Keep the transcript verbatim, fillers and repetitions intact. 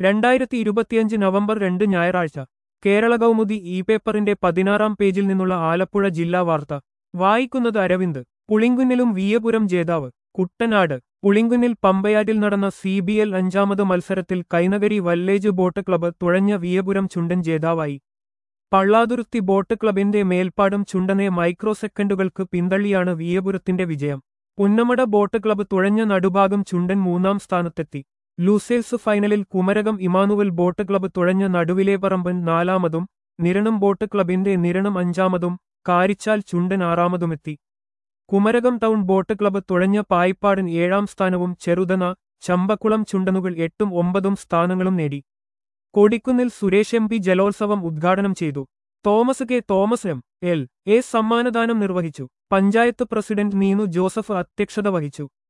രണ്ടായിരത്തി ഇരുപത്തിയഞ്ച് നവംബർ രണ്ട് ഞായറാഴ്ച കേരള കൗമുദി ഇ പേപ്പറിന്റെ പതിനാറാം പേജിൽ നിന്നുള്ള ആലപ്പുഴ ജില്ലാ വാർത്ത വായിക്കുന്നത് അരവിന്ദ്. പുളിങ്കുന്നിലും വിയപുരം ജേതാവ്. കുട്ടനാട്. പുളിങ്കുന്നിൽ പമ്പയാറ്റിൽ നടന്ന സി ബി എൽ അഞ്ചാമത് മത്സരത്തിൽ കൈനകരി വല്ലേജ് ബോട്ട് ക്ലബ്ബ് തുഴഞ്ഞ വിയപുരം ചുണ്ടൻ ജേതാവായി. പള്ളാതുരുത്തി ബോട്ട് ക്ലബിന്റെ മേൽപ്പാടം ചുണ്ടനെ മൈക്രോ സെക്കൻഡുകൾക്ക് പിന്തള്ളിയാണ് വിയപുരത്തിന്റെ വിജയം. പുന്നമട ബോട്ട് ക്ലബ്ബ് തുഴഞ്ഞ നടുഭാഗം ചുണ്ടൻ മൂന്നാം സ്ഥാനത്തെത്തി. ലൂസേഴ്സ് ഫൈനലിൽ കുമരകം ഇമാനുവൽ ബോട്ട് ക്ലബ്ബ് തുഴഞ്ഞ നടുവിലേപ്പറമ്പൻ നാലാമതും നിരണം ബോട്ട് ക്ലബിന്റെ നിരണം അഞ്ചാമതും കാരിച്ചാൽ ചുണ്ടൻ ആറാമതുമെത്തി. കുമരകം ടൗൺ ബോട്ട് ക്ലബ്ബ് തുഴഞ്ഞ പായിപ്പാടൻ ഏഴാം സ്ഥാനവും ചെറുതന ചമ്പക്കുളം ചുണ്ടനുകൾ എട്ടും ഒമ്പതും സ്ഥാനങ്ങളും നേടി. കൊടിക്കുന്നിൽ സുരേഷ് എം പി ജലോത്സവം ഉദ്ഘാടനം ചെയ്തു. Thomas K Thomas M L A സമ്മാനദാനം നിർവഹിച്ചു. പഞ്ചായത്ത് പ്രസിഡന്റ് നീനു ജോസഫ് അധ്യക്ഷത വഹിച്ചു.